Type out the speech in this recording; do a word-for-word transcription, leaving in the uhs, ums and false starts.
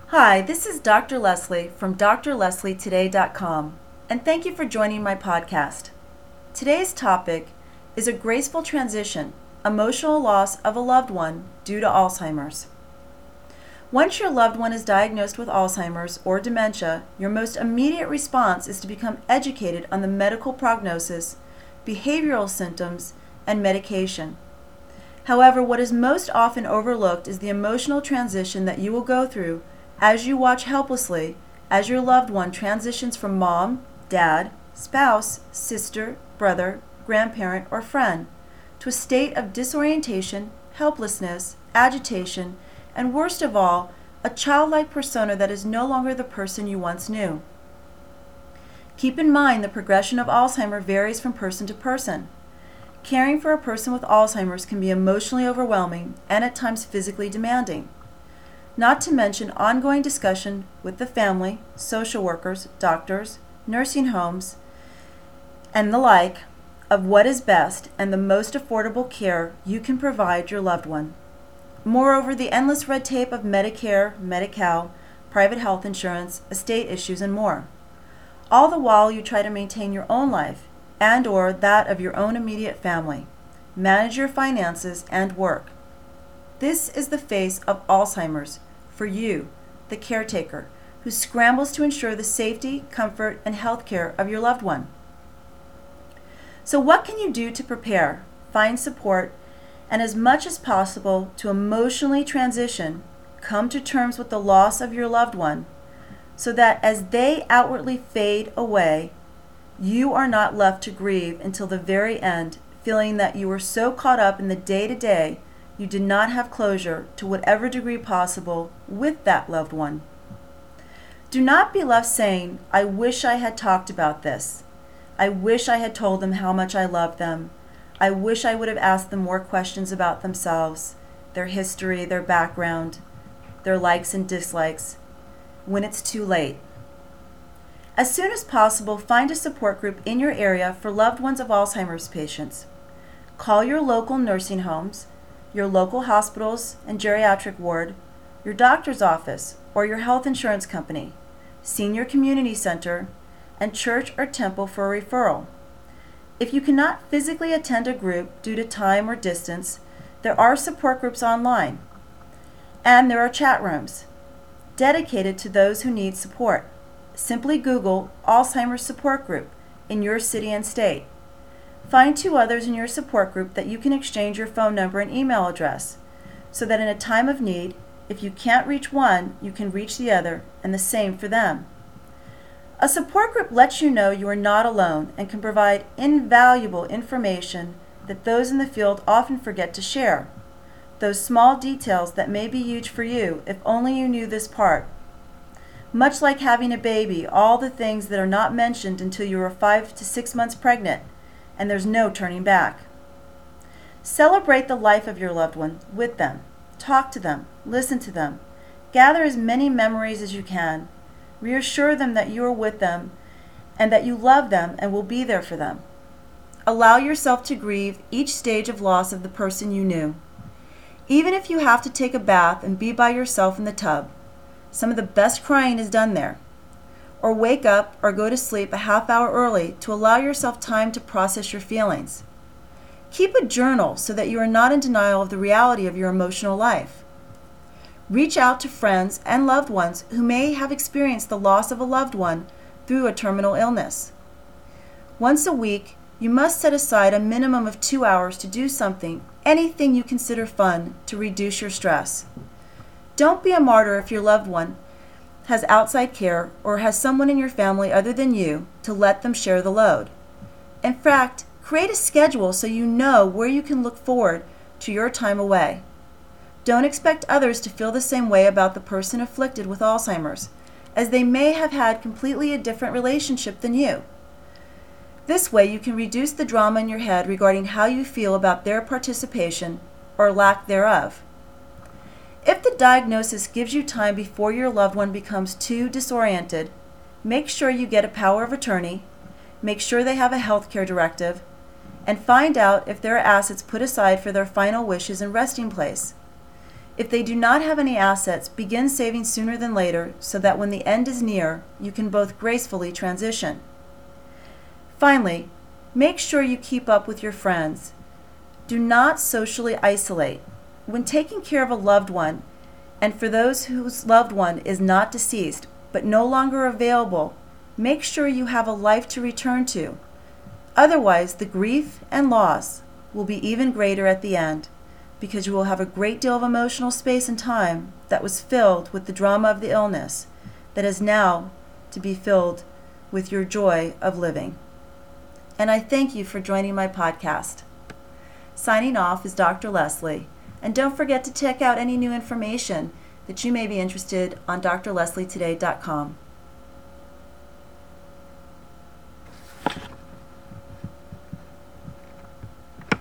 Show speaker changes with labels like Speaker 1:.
Speaker 1: Hi, this is Doctor Leslie from D R leslie today dot com, and thank you for joining my podcast. Today's topic is a graceful transition, emotional loss of a loved one due to Alzheimer's. Once your loved one is diagnosed with Alzheimer's or dementia, your most immediate response is to become educated on the medical prognosis, behavioral symptoms, and medication. However, what is most often overlooked is the emotional transition that you will go through as you watch helplessly as your loved one transitions from mom, dad, spouse, sister, brother, grandparent, or friend to a state of disorientation, helplessness, agitation, and worst of all, a childlike persona that is no longer the person you once knew. Keep in mind the progression of Alzheimer's varies from person to person. Caring for a person with Alzheimer's can be emotionally overwhelming and at times physically demanding. Not to mention ongoing discussion with the family, social workers, doctors, nursing homes, and the like of what is best and the most affordable care you can provide your loved one. Moreover, the endless red tape of Medicare, Medi-Cal, private health insurance, estate issues, and more. All the while you try to maintain your own life and or that of your own immediate family, manage your finances and work. This is the face of Alzheimer's for you, the caretaker, who scrambles to ensure the safety, comfort, and health care of your loved one. So what can you do to prepare, find support, and as much as possible to emotionally transition, come to terms with the loss of your loved one, so that as they outwardly fade away, you are not left to grieve until the very end, feeling that you were so caught up in the day-to-day you did not have closure to whatever degree possible with that loved one. Do not be left saying, I wish I had talked about this. I wish I had told them how much I loved them. I wish I would have asked them more questions about themselves, their history, their background, their likes and dislikes, when it's too late. As soon as possible, find a support group in your area for loved ones of Alzheimer's patients. Call your local nursing homes, your local hospitals and geriatric ward, your doctor's office or your health insurance company, senior community center, and church or temple for a referral. If you cannot physically attend a group due to time or distance, there are support groups online, and there are chat rooms dedicated to those who need support. Simply Google Alzheimer's support group in your city and state. Find two others in your support group that you can exchange your phone number and email address, so that in a time of need, if you can't reach one, you can reach the other, and the same for them. A support group lets you know you are not alone and can provide invaluable information that those in the field often forget to share. Those small details that may be huge for you if only you knew this part. Much like having a baby, all the things that are not mentioned until you are five to six months pregnant, and there's no turning back. Celebrate the life of your loved one with them. Talk to them. Listen to them. Gather as many memories as you can. Reassure them that you are with them and that you love them and will be there for them. Allow yourself to grieve each stage of loss of the person you knew. Even if you have to take a bath and be by yourself in the tub, some of the best crying is done there. Or wake up or go to sleep a half hour early to allow yourself time to process your feelings. Keep a journal so that you are not in denial of the reality of your emotional life. Reach out to friends and loved ones who may have experienced the loss of a loved one through a terminal illness. Once a week, you must set aside a minimum of two hours to do something, anything you consider fun, to reduce your stress. Don't be a martyr if your loved one has outside care or has someone in your family other than you to let them share the load. In fact, create a schedule so you know where you can look forward to your time away. Don't expect others to feel the same way about the person afflicted with Alzheimer's, as they may have had completely a different relationship than you. This way you can reduce the drama in your head regarding how you feel about their participation or lack thereof. If the diagnosis gives you time before your loved one becomes too disoriented, make sure you get a power of attorney, make sure they have a health care directive, and find out if there are assets put aside for their final wishes and resting place. If they do not have any assets, begin saving sooner than later so that when the end is near, you can both gracefully transition. Finally, make sure you keep up with your friends. Do not socially isolate. When taking care of a loved one, and for those whose loved one is not deceased but no longer available, make sure you have a life to return to. Otherwise, the grief and loss will be even greater at the end, because you will have a great deal of emotional space and time that was filled with the drama of the illness that is now to be filled with your joy of living. And I thank you for joining my podcast. Signing off is Doctor Leslie, and don't forget to check out any new information that you may be interested on D R leslie today dot com.